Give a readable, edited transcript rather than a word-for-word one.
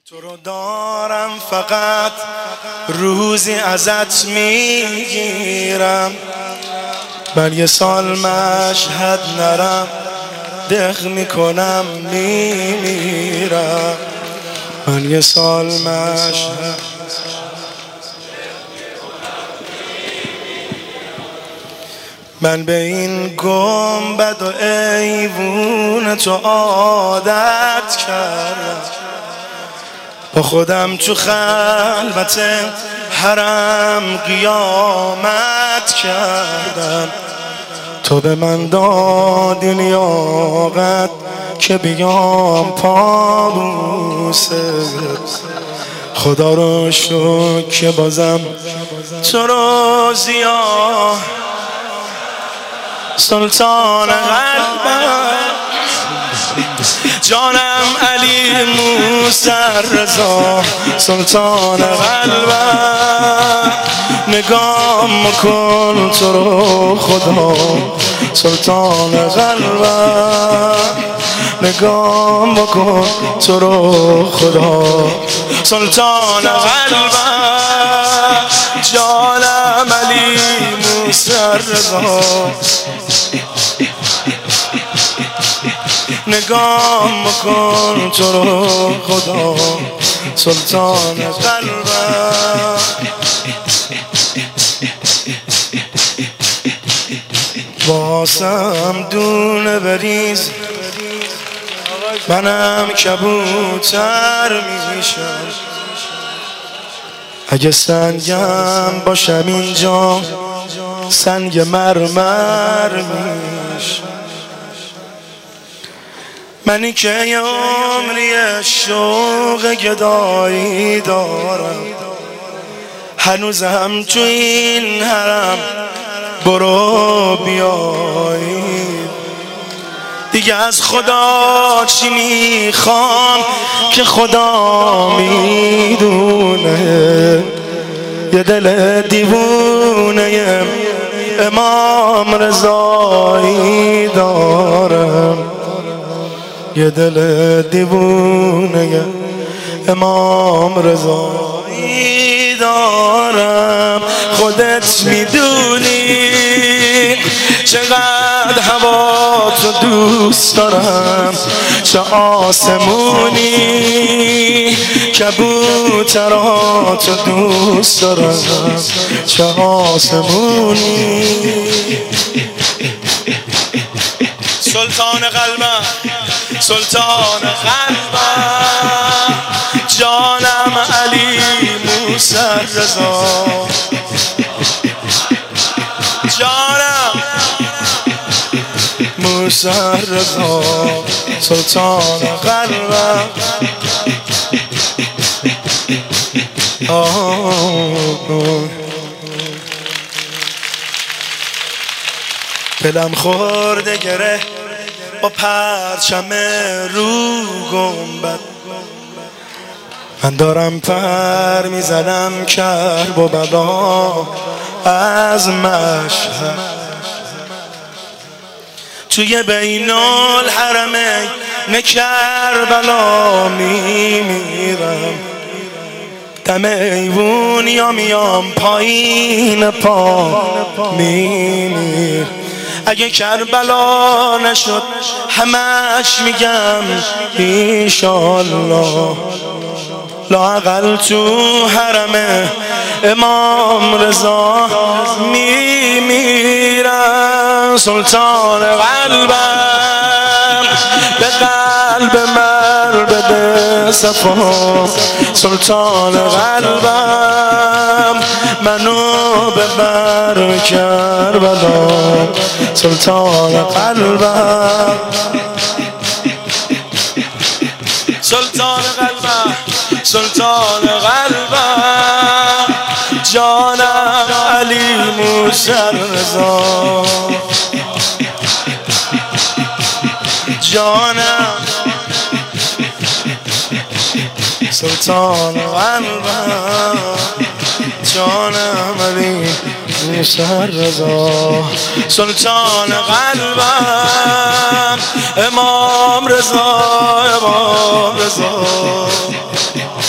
تو رو دارم فقط روزی ازت میگیرم، من یه سال مشهد نرم دق میکنم میمیرم. من یه سال مشهد من به این گنبد و ایوون تو عادت کردم، با خودم تو خلوت حرم قیامت کردم. تو به من دادی لیاقت که بیام پابوست، خدا رو شکر که بازم تو رو زیاد سلطان قلبم. جانم علی موسی رضا سلطان قلبم، نگام کن تو رو خدا سلطان قلبم، نگام بکن تو رو خدا سلطان قلبم. جانم علی موسی رضا نگام بکن تو رو خدا سلطان قلبم. واسم دونه بریز منم کبوتر میشم، اگه سنگم باشم اینجا سنگ مرمر میشم. منی که یه عمری شوق گدایی دارم، هنوزم تو این حرم برو بیایی. دیگه از خدا چی میخوام که خدا میدونه، یه دل دیوونه امام رضایی دارم، یه دل دیوونه امام رضایی دارم. خودت میدونی چقدر هوا تو دوست دارم، چه آسمونی کبوترات دوست دارم، چه آسمونی. سلطان قلبم سلطان قلبم، جانم علی موسی رضا، جانم موسی رضا سلطان قلبم. دلم خورده گره با پرچم رو گنبد، من دارم پر میزنم کرب و بلا از مشهد. توی بین الحرمین کربلا میمیرم، دم ایوون یا میام پایین پا میمیر. اگه کربلا نشد همش میگم ایشالله، لااقل تو حرم امام رضا میمیرم. سلطان قلبم به قلب من بده صفا، سلطان قلبم منو ببر کربلا، سلطان قلبم سلطان قلبم سلطان قلبم. جانم علی موسی رضا، جانم سلطان قلبم، جانم علی موسی رضا سلطان قلبم. امام رضا امام رضا